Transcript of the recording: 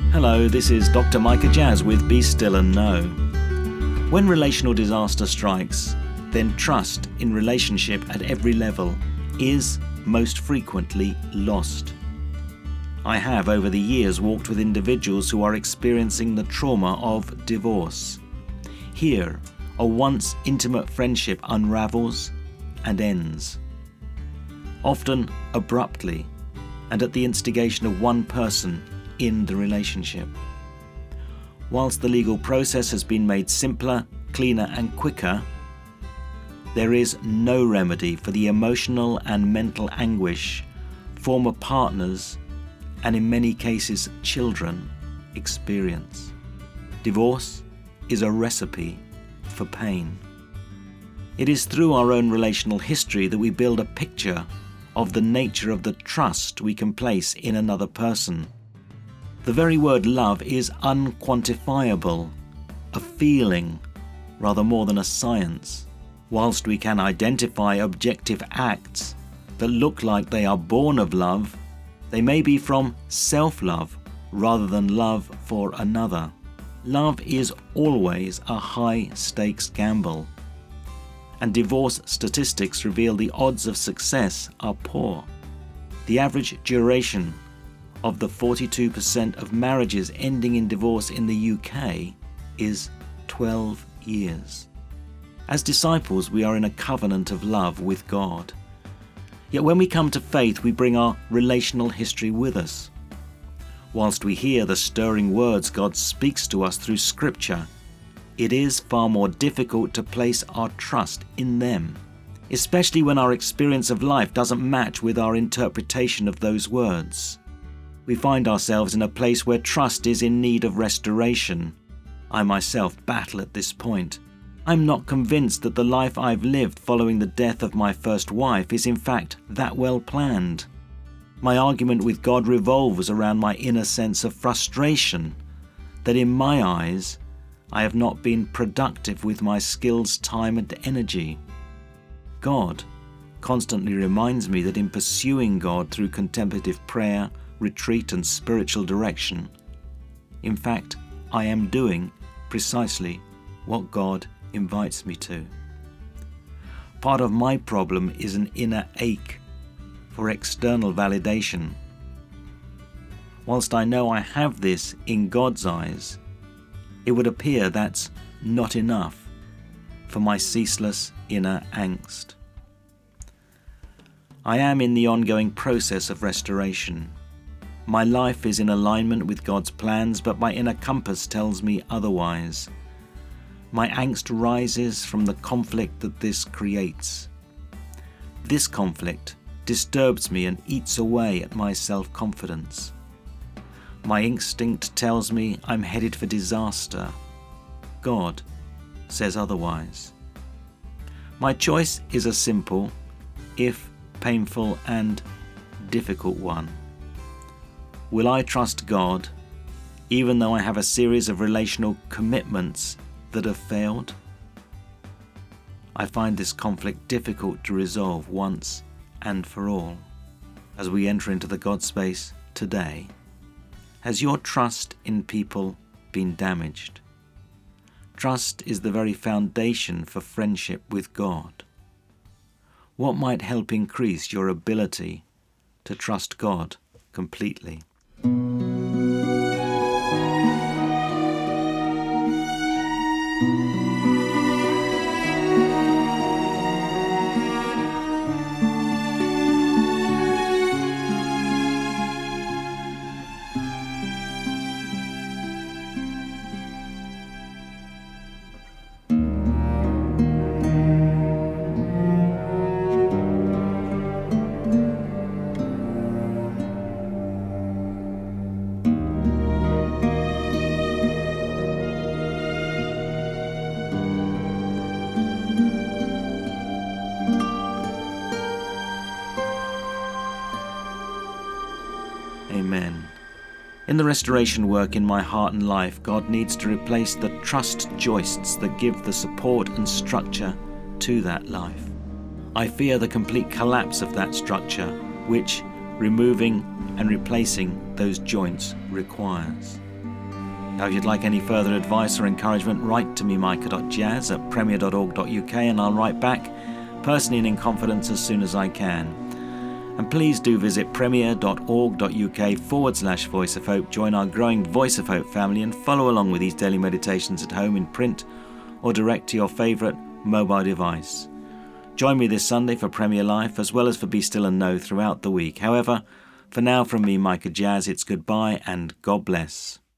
Hello, this is Dr. Micah Jazz with Be Still and Know. When relational disaster strikes, then trust in relationship at every level is most frequently lost. I have over the years walked with individuals who are experiencing the trauma of divorce. Here, a once intimate friendship unravels and ends, often abruptly and at the instigation of one person in the relationship. Whilst the legal process has been made simpler, cleaner and quicker, there is no remedy for the emotional and mental anguish former partners, and in many cases children, experience. Divorce is a recipe for pain. It is through our own relational history that we build a picture of the nature of the trust we can place in another person. The very word love is unquantifiable, a feeling rather more than a science. Whilst we can identify objective acts that look like they are born of love, they may be from self-love rather than love for another. Love is always a high-stakes gamble, and divorce statistics reveal the odds of success are poor. The average duration of the 42% of marriages ending in divorce in the UK is 12 years. As disciples, we are in a covenant of love with God. Yet when we come to faith, we bring our relational history with us. Whilst we hear the stirring words God speaks to us through Scripture, it is far more difficult to place our trust in them, especially when our experience of life doesn't match with our interpretation of those words. We find ourselves in a place where trust is in need of restoration. I myself battle at this point. I'm not convinced that the life I've lived following the death of my first wife is in fact that well planned. My argument with God revolves around my inner sense of frustration that in my eyes I have not been productive with my skills, time and energy. God constantly reminds me that in pursuing God through contemplative prayer, retreat and spiritual direction, in fact, I am doing precisely what God invites me to. Part of my problem is an inner ache for external validation. Whilst I know I have this in God's eyes, it would appear that's not enough for my ceaseless inner angst. I am in the ongoing process of restoration. My life is in alignment with God's plans, but my inner compass tells me otherwise. My angst rises from the conflict that this creates. This conflict disturbs me and eats away at my self-confidence. My instinct tells me I'm headed for disaster. God says otherwise. My choice is a simple, if painful and difficult one. Will I trust God, even though I have a series of relational commitments that have failed? I find this conflict difficult to resolve once and for all. As we enter into the God space today, has your trust in people been damaged? Trust is the very foundation for friendship with God. What might help increase your ability to trust God completely? Amen. In the restoration work in my heart and life, God needs to replace the trust joists that give the support and structure to that life. I fear the complete collapse of that structure, which removing and replacing those joints requires. Now, if you'd like any further advice or encouragement, write to me, micah.jazz@premier.org.uk, and I'll write back personally and in confidence as soon as I can. And please do visit premier.org.uk/Voice of Hope, join our growing Voice of Hope family, and follow along with these daily meditations at home in print or direct to your favourite mobile device. Join me this Sunday for Premier Life, as well as for Be Still and Know throughout the week. However, for now, from me, Micah Jazz, it's goodbye and God bless.